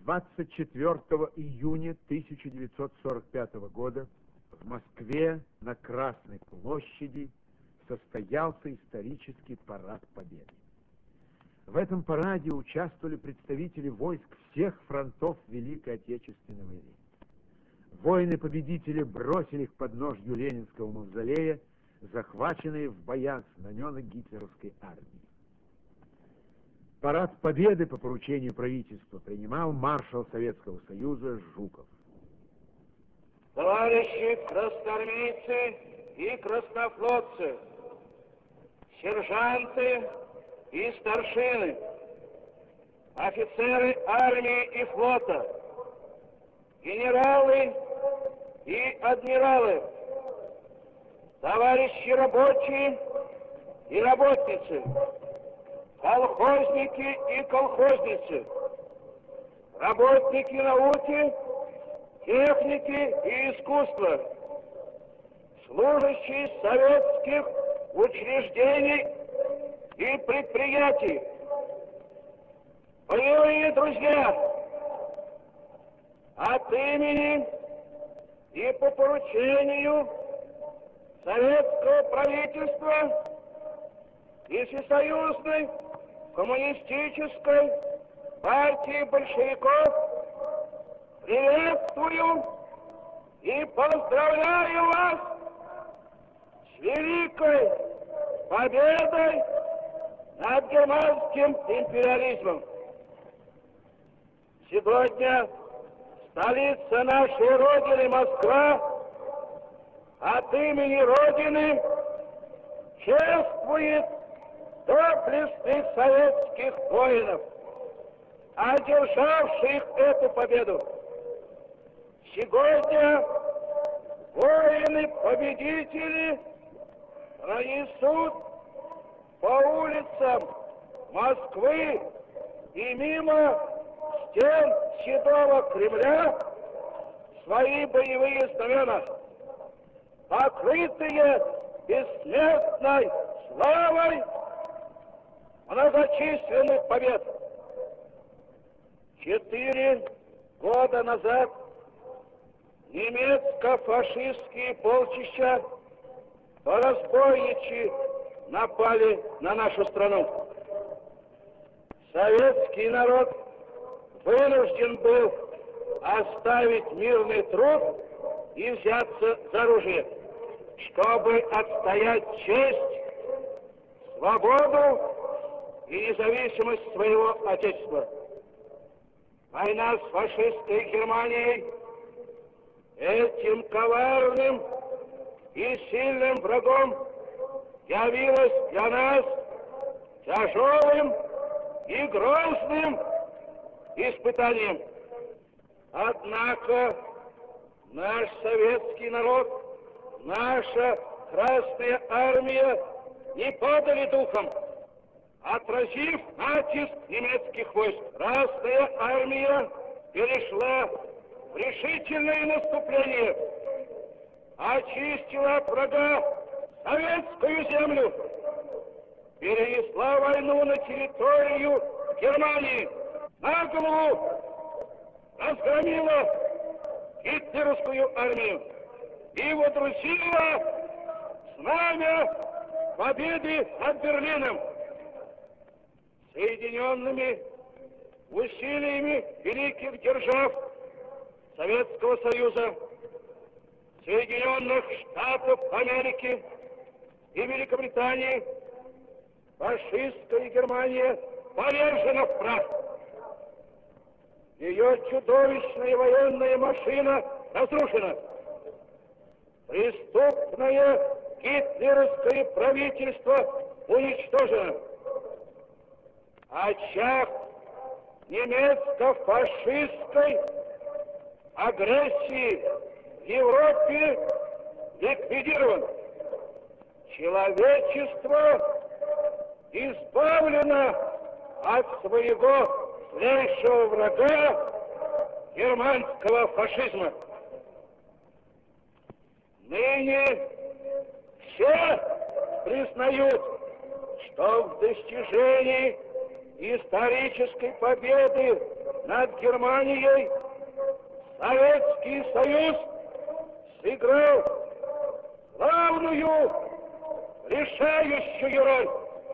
24 июня 1945 года в Москве на Красной площади состоялся исторический парад Победы. В этом параде участвовали представители войск всех фронтов Великой Отечественной войны. Воины-победители бросили к подножью Ленинского мавзолея захваченные в боях знамена гитлеровской армии. Парад Победы по поручению правительства принимал маршал Советского Союза Жуков. Товарищи красноармейцы и краснофлотцы, сержанты и старшины, офицеры армии и флота, генералы и адмиралы, товарищи рабочие и работницы, колхозники и колхозницы, работники науки, техники и искусства, служащие советских учреждений и предприятий. Боевые друзья, от имени и по поручению советского правительства и Всесоюзной коммунистической партии большевиков приветствую и поздравляю вас с великой победой над германским империализмом. Сегодня столица нашей Родины, Москва, от имени Родины чествует доблестных советских воинов, одержавших эту победу. Сегодня воины-победители пронесут по улицам Москвы и мимо стен Седого Кремля свои боевые знамена, покрытые бессмертной славой многочисленных побед. 4 года назад немецко-фашистские полчища по-разбойничьи напали на нашу страну. Советский народ вынужден был оставить мирный труд и взяться за оружие, чтобы отстоять честь, свободу и независимость своего Отечества. Война с фашистской Германией этим коварным и сильным врагом явилась для нас тяжелым и грозным испытанием. Однако наш советский народ, наша Красная Армия не падали духом. Отразив натиск немецких войск, Красная Армия перешла в решительное наступление, очистила от врага советскую землю, перенесла войну на территорию Германии, наголову разгромила гитлеровскую армию и водрузила знамя победы над Берлином. Соединенными усилиями великих держав Советского Союза, Соединенных Штатов Америки и Великобритании, фашистская Германия повержена в прах. Ее чудовищная военная машина разрушена. Преступное гитлеровское правительство уничтожено. Очаг немецко-фашистской агрессии в Европе ликвидирован. Человечество избавлено от своего злейшего врага германского фашизма. Ныне все признают, что в достижении исторической победы над Германией Советский Союз сыграл главную, решающую роль.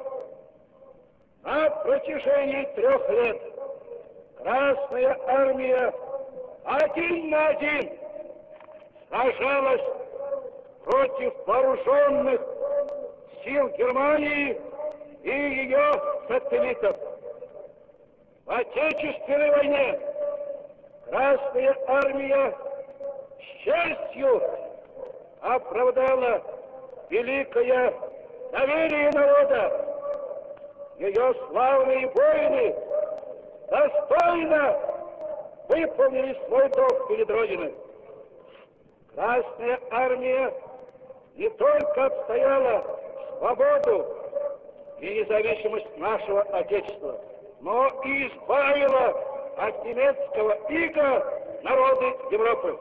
На протяжении 3 лет Красная Армия один на один сражалась против вооруженных сил Германии и ее сателлитов. В Отечественной войне Красная Армия с честью оправдала великое доверие народа. Ее славные воины достойно выполнили свой долг перед Родиной. Красная Армия не только отстояла свободу и независимость нашего Отечества, но и избавила от немецкого ига народы Европы.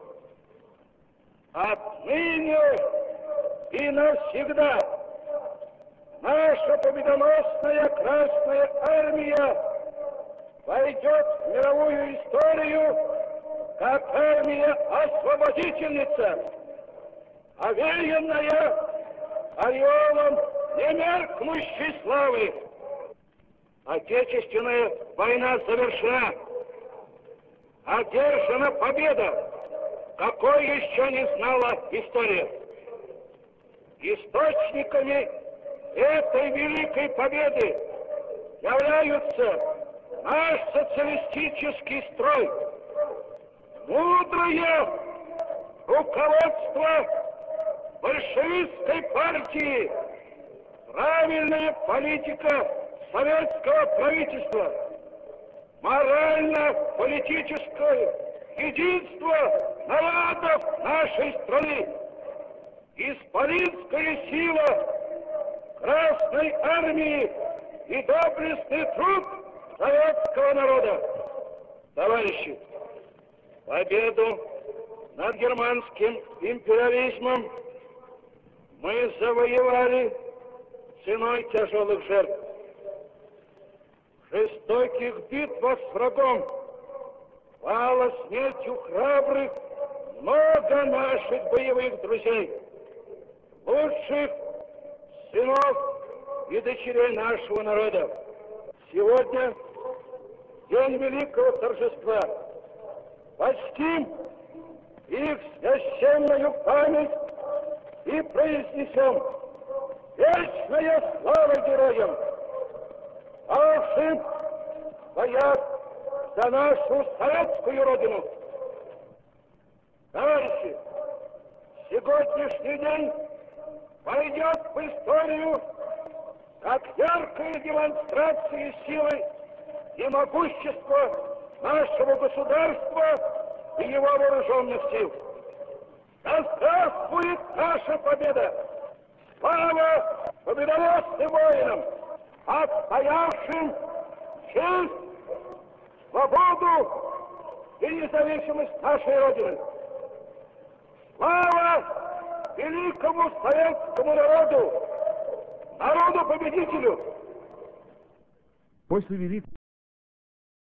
Отныне и навсегда наша победоносная Красная Армия войдет в мировую историю как армия-освободительница, овеянная ореолом немеркнущей славы. Отечественная война завершена. Одержана победа, какой еще не знала история. Источниками этой великой победы являются наш социалистический строй, мудрое руководство большевистской партии, правильная политика советского правительства, морально-политическое единство народов нашей страны, исполинская сила Красной Армии и доблестный труд советского народа. Товарищи, победу над германским империализмом мы завоевали ценой тяжелых жертв. В жестоких битвах с врагом пало смертью храбрых много наших боевых друзей, лучших сынов и дочерей нашего народа. Сегодня день великого торжества. Почтим их священную память и произнесем вечная слава героям, павшим в боях за нашу советскую родину. Товарищи, сегодняшний день войдет в историю как яркая демонстрация силы и могущества нашего государства и его вооруженных сил. Да здравствует наша победа! Слава победоносным воинам, отстоявшим честь, свободу и независимость нашей Родины! Слава великому советскому народу, народу-победителю! После Великой